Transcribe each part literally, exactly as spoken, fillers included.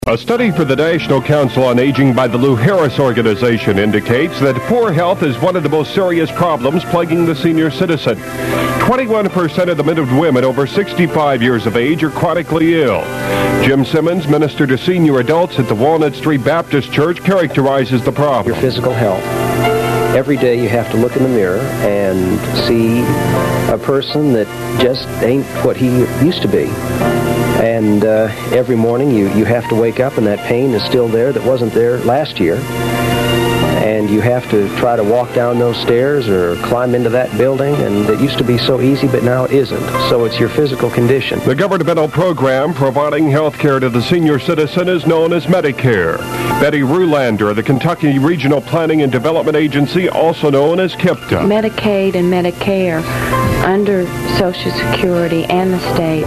A study for the National Council on Aging by the Lou Harris Organization indicates that poor health is one of the most serious problems plaguing the senior citizen. twenty-one percent of the men and women over sixty-five years of age are chronically ill. Jim Simmons, minister to senior adults at the Walnut Street Baptist Church, characterizes the problem. Your physical health. Every day you have to look in the mirror and see a person that just ain't what he used to be. And uh, every morning you, you have to wake up and that pain is still there that wasn't there last year. And you have to try to walk down those stairs or climb into that building, and it used to be so easy, but now it isn't. So it's your physical condition. The governmental program providing health care to the senior citizen is known as Medicare. Betty Rulander of the Kentucky Regional Planning and Development Agency, also known as KIPTA. Medicaid and Medicare under Social Security and the state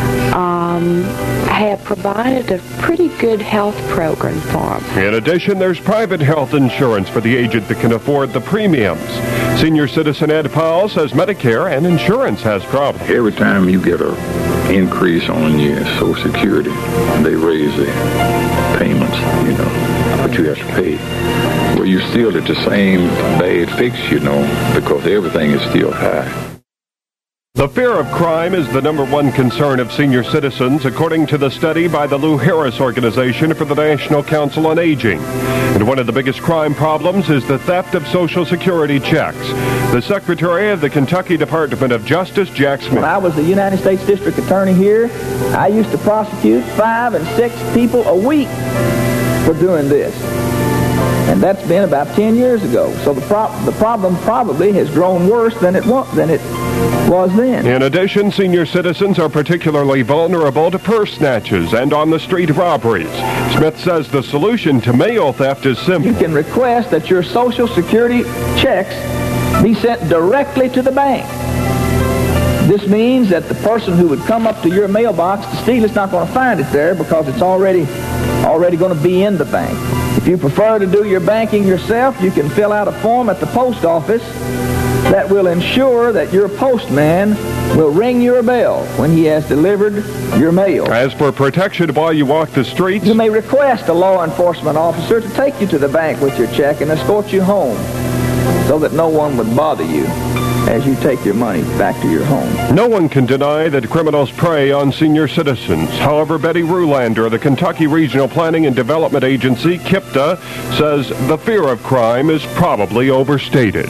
um, have provided a pretty good health program for them. In addition, there's private health insurance for the aged that can afford the premiums. Senior citizen Ed Powell says Medicare and insurance has problems. Every time you get an increase on your Social Security, they raise the payments, you know, what you have to pay. Well, you're still at the same bad fix, you know, because everything is still high. The fear of crime is the number one concern of senior citizens, according to the study by the Lou Harris Organization for the National Council on Aging. And one of the biggest crime problems is the theft of Social Security checks. The Secretary of the Kentucky Department of Justice, Jack Smith. When I was the United States District Attorney here, I used to prosecute five and six people a week for doing this. And that's been about ten years ago. So the, pro- the problem probably has grown worse than it, wa- than it was then. In addition, senior citizens are particularly vulnerable to purse snatches and on-the-street robberies. Smith says the solution to mail theft is simple. You can request that your Social Security checks be sent directly to the bank. This means that the person who would come up to your mailbox to steal it's not going to find it there because it's already, already going to be in the bank. If you prefer to do your banking yourself, you can fill out a form at the post office that will ensure that your postman will ring your bell when he has delivered your mail. As for protection while you walk the streets, you may request a law enforcement officer to take you to the bank with your check and escort you home so that no one would bother you as you take your money back to your home. No one can deny that criminals prey on senior citizens. However, Betty Rulander of the Kentucky Regional Planning and Development Agency, KIPTA, says the fear of crime is probably overstated.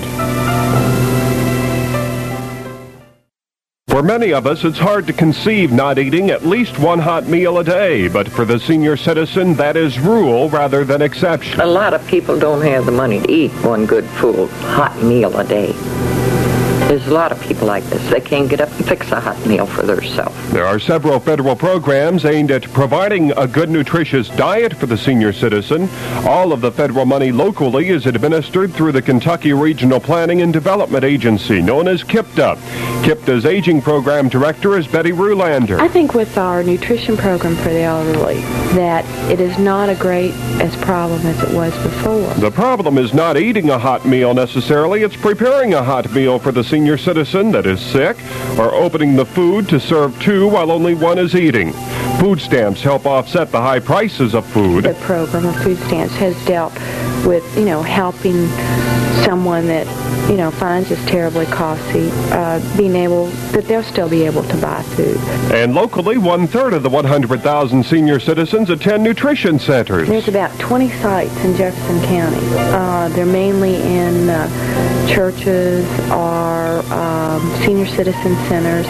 For many of us, it's hard to conceive not eating at least one hot meal a day, but for the senior citizen, that is rule rather than exception. A lot of people don't have the money to eat one good full hot meal a day. There's a lot of people like this. They can't get up and fix a hot meal for themselves. There are several federal programs aimed at providing a good, nutritious diet for the senior citizen. All of the federal money locally is administered through the Kentucky Regional Planning and Development Agency, known as KIPTA. KIPTA's aging program director is Betty Rulander. I think with our nutrition program for the elderly, that it is not a great as problem as it was before. The problem is not eating a hot meal necessarily. It's preparing a hot meal for the senior citizen that is sick, or opening the food to serve two while only one is eating. Food stamps help offset the high prices of food. The program of food stamps has dealt with, you know, helping someone that, you know, finds this terribly costly, uh, being able, that they'll still be able to buy food. And locally, one-third of the one hundred thousand senior citizens attend nutrition centers. There's about twenty sites in Jefferson County. Uh, they're mainly in uh, churches or um, senior citizen centers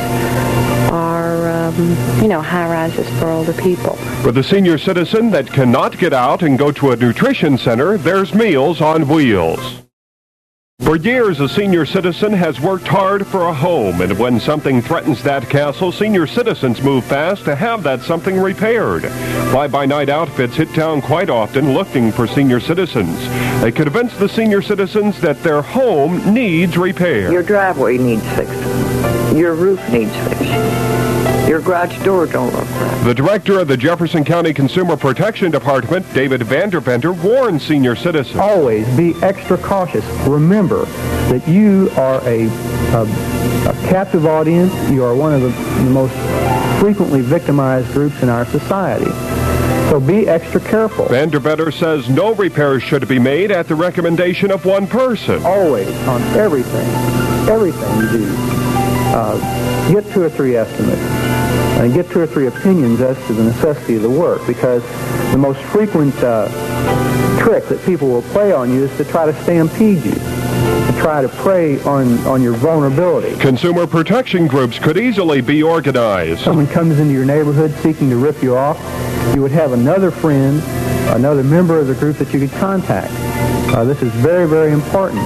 or, um, you know, high-rises for older people. For the senior citizen that cannot get out and go to a nutrition center, there's Meals on Wheels. For years, a senior citizen has worked hard for a home, and when something threatens that castle, senior citizens move fast to have that something repaired. Fly-by-night outfits hit town quite often looking for senior citizens. They convince the senior citizens that their home needs repair. Your driveway needs fixing. Your roof needs fixing. Your garage door don't look right. The director of the Jefferson County Consumer Protection Department, David Vanderventer, warns senior citizens. Always be extra cautious. Remember that you are a, a, a captive audience. You are one of the most frequently victimized groups in our society. So be extra careful. Vandervetter says no repairs should be made at the recommendation of one person. Always, on everything, everything you do, uh, get two or three estimates and get two or three opinions as to the necessity of the work, because the most frequent uh, trick that people will play on you is to try to stampede you, to try to prey on, on your vulnerability. Consumer protection groups could easily be organized. Someone comes into your neighborhood seeking to rip you off, you would have another friend, another member of the group that you could contact. Uh, this is very, very important.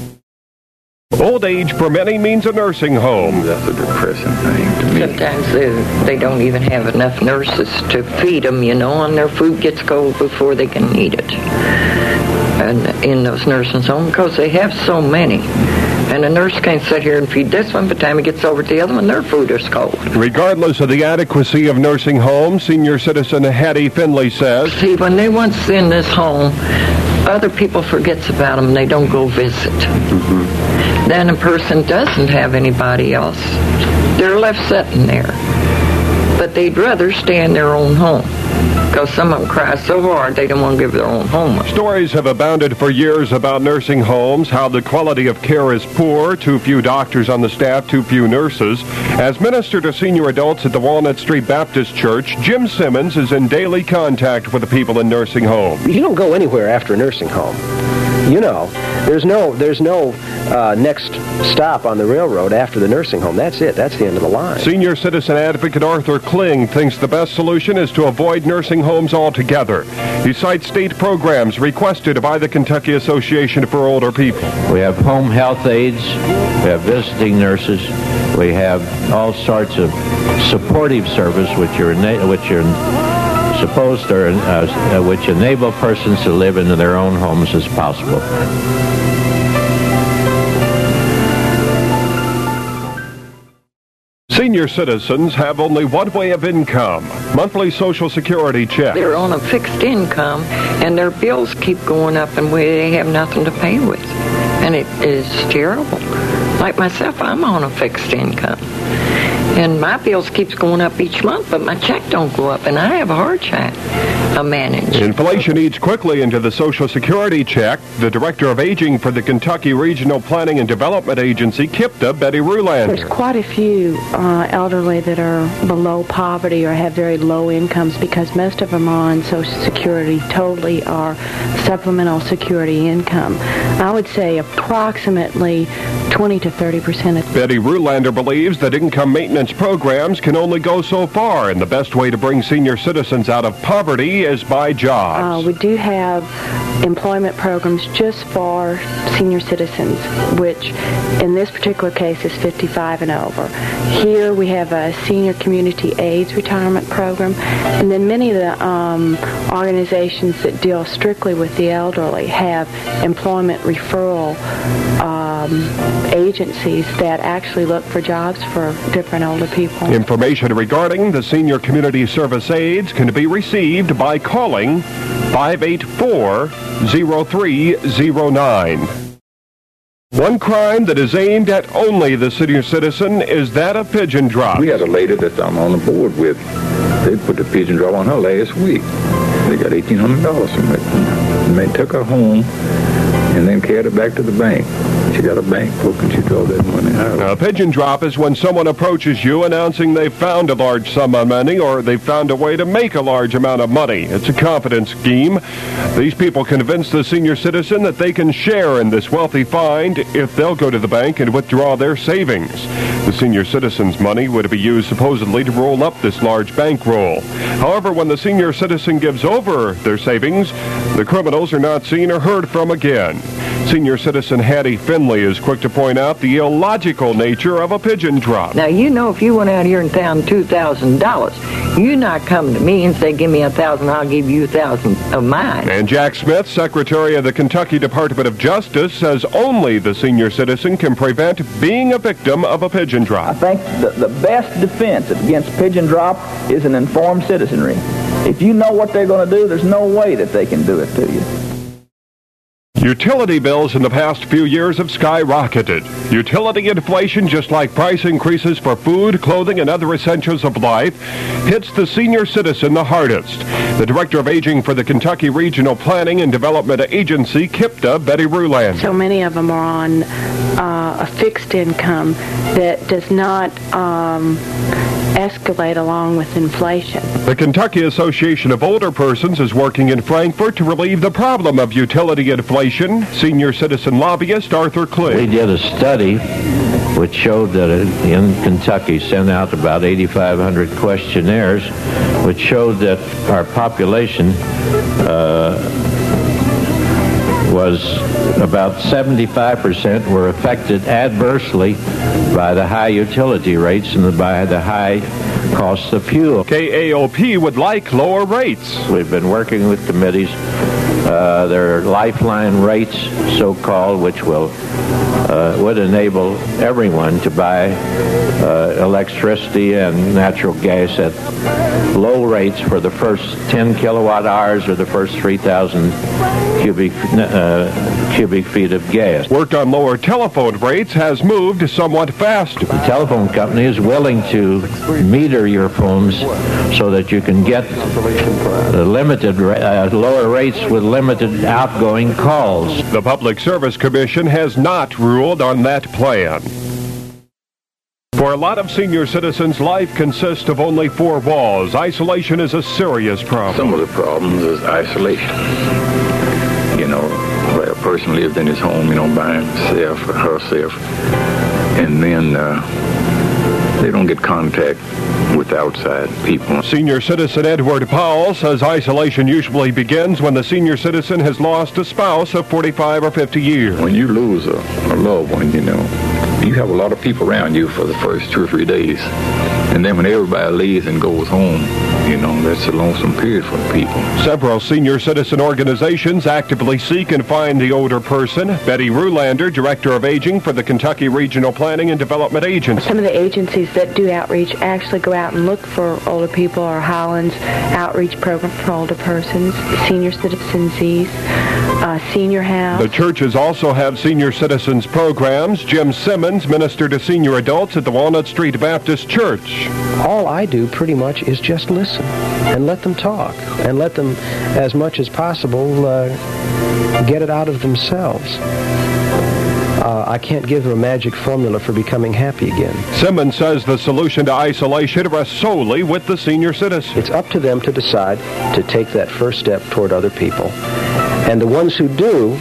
Old age for many means a nursing home. That's a depressing thing to me. Sometimes they, they don't even have enough nurses to feed them, you know, and their food gets cold before they can eat it. And in those nursing homes, because they have so many. And a nurse can't sit here and feed this one. By the time it gets over to the other one, their food is cold. Regardless of the adequacy of nursing homes, senior citizen Hattie Finley says, see, when they once in this home, other people forgets about them and they don't go visit. Mm-hmm. Then a person doesn't have anybody else. They're left sitting there. But they'd rather stay in their own home, because some of them cry so hard they don't want to give their own home up. Stories have abounded for years about nursing homes, how the quality of care is poor, too few doctors on the staff, too few nurses. As minister to senior adults at the Walnut Street Baptist Church, Jim Simmons is in daily contact with the people in nursing homes. You don't go anywhere after a nursing home. You know, there's no there's no uh, next stop on the railroad after the nursing home. That's it. That's the end of the line. Senior citizen advocate Arthur Kling thinks the best solution is to avoid nursing homes altogether. He cites state programs requested by the Kentucky Association for Older People. We have home health aides, we have visiting nurses, we have all sorts of supportive service which are which are supposed to, uh, which enable persons to live in their own homes as possible. Senior citizens have only one way of income, monthly Social Security check. They're on a fixed income, and their bills keep going up, and we, they have nothing to pay with. And it is terrible. Like myself, I'm on a fixed income. And my bills keeps going up each month, but my check don't go up, and I have a hard time of managing. Inflation eats quickly into the Social Security check. The Director of Aging for the Kentucky Regional Planning and Development Agency, KIPTA, Betty Rulander. There's quite a few uh, elderly that are below poverty or have very low incomes, because most of them are on Social Security totally or supplemental security income. I would say approximately twenty to thirty percent. Of Betty Rulander believes that income maintenance programs can only go so far, and the best way to bring senior citizens out of poverty is by jobs. Uh, we do have employment programs just for senior citizens, which in this particular case is fifty-five and over. Here we have a senior community aids retirement program, and then many of the um, organizations that deal strictly with the elderly have employment referral um, agencies that actually look for jobs for different older people. Information regarding the senior community service aids can be received by calling five eight four, zero three zero nine. One crime that is aimed at only the senior citizen is that of pigeon drop. We had a lady that I'm on the board with. They put the pigeon drop on her last week. They got eighteen hundred dollars from it. And they took her home and then carried her back to the bank. She got a bank book and she drove that money out. A pigeon drop is when someone approaches you announcing they've found a large sum of money or they've found a way to make a large amount of money. It's a confidence scheme. These people convince the senior citizen that they can share in this wealthy find if they'll go to the bank and withdraw their savings. The senior citizen's money would be used supposedly to roll up this large bankroll. However, when the senior citizen gives over their savings, the criminals are not seen or heard from again. Senior citizen Hattie Finley is quick to point out the illogical nature of a pigeon drop. Now, you know, if you went out here and found two thousand dollars, you not come to me and say, give me a thousand, I'll give you a thousand of mine. And Jack Smith, Secretary of the Kentucky Department of Justice, says only the senior citizen can prevent being a victim of a pigeon drop. I think the, the best defense against pigeon drop is an informed citizenry. If you know what they're going to do, there's no way that they can do it to you. Utility bills in the past few years have skyrocketed. Utility inflation, just like price increases for food, clothing, and other essentials of life, hits the senior citizen the hardest. The Director of Aging for the Kentucky Regional Planning and Development Agency, KIPTA, Betty Ruland. So many of them are on uh, a fixed income that does not um, escalate along with inflation. The Kentucky Association of Older Persons is working in Frankfort to relieve the problem of utility inflation. Senior citizen lobbyist Arthur Kling. We did a study which showed that in Kentucky, sent out about eighty-five hundred questionnaires, which showed that our population uh, was about seventy-five percent were affected adversely by the high utility rates and by the high cost of fuel. K A O P would like lower rates. We've been working with committees. Uh, there are lifeline rates, so-called, which will uh, would enable everyone to buy uh, electricity and natural gas at low rates for the first ten kilowatt hours or the first three thousand cubic uh, cubic feet of gas. Work on lower telephone rates has moved somewhat faster. The telephone company is willing to meter your phones so that you can get the limited uh, lower rates with limited outgoing calls. The Public Service Commission has not ruled on that plan. For a lot of senior citizens, life consists of only four walls. Isolation is a serious problem. Some of the problems is isolation. You know, where a person lives in his home, you know, by himself or herself, and then uh, they don't get contact with outside people. Senior citizen Edward Powell says isolation usually begins when the senior citizen has lost a spouse of forty-five or fifty years. When you lose a, a loved one, you know, you have a lot of people around you for the first two or three days. And then when everybody leaves and goes home, you know, that's a lonesome period for the people. Several senior citizen organizations actively seek and find the older person. Betty Rulander, Director of Aging for the Kentucky Regional Planning and Development Agency. Some of the agencies that do outreach actually go out and look for older people. Our Highlands Outreach Program for Older Persons, Senior Citizens' uh, Senior House. The churches also have senior citizens programs. Jim Simmons, Minister to Senior Adults at the Walnut Street Baptist Church. All I do pretty much is just listen and let them talk and let them, as much as possible, uh, get it out of themselves. Uh, I can't give them a magic formula for becoming happy again. Simmons says the solution to isolation rests solely with the senior citizen. It's up to them to decide to take that first step toward other people. And the ones who do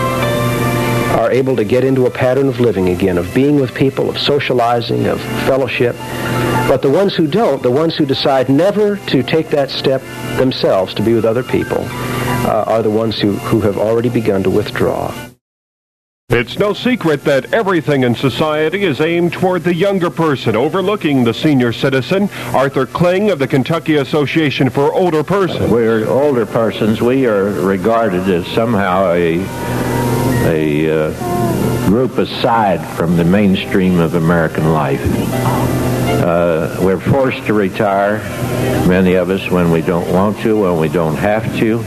are able to get into a pattern of living again, of being with people, of socializing, of fellowship. But the ones who don't, the ones who decide never to take that step themselves to be with other people, uh, are the ones who, who have already begun to withdraw. It's no secret that everything in society is aimed toward the younger person, overlooking the senior citizen. Arthur Kling of the Kentucky Association for Older Persons. We're older persons. We are regarded as somehow a, a uh, group aside from the mainstream of American life. Uh, we're forced to retire, many of us, when we don't want to, when we don't have to.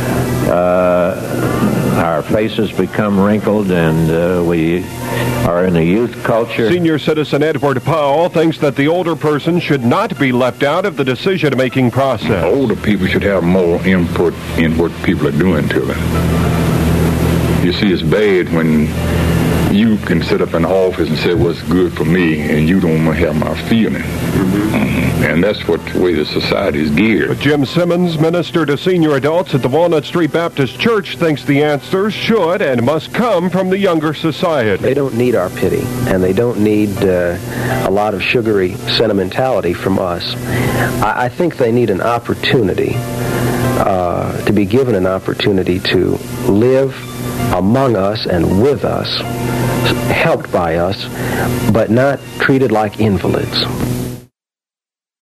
Uh, our faces become wrinkled, and uh, we are in a youth culture. Senior citizen Edward Powell thinks that the older person should not be left out of the decision-making process. Older people should have more input in what people are doing to them. You see, it's bad when you can sit up in the office and say what's good for me, and you don't have my feeling. Mm-hmm. And that's what the way the society is geared. But Jim Simmons, Minister to Senior Adults at the Walnut Street Baptist Church, thinks the answers should and must come from the younger society. They don't need our pity, and they don't need uh, a lot of sugary sentimentality from us. I, I think they need an opportunity, uh, to be given an opportunity to live among us and with us, helped by us, but not treated like invalids.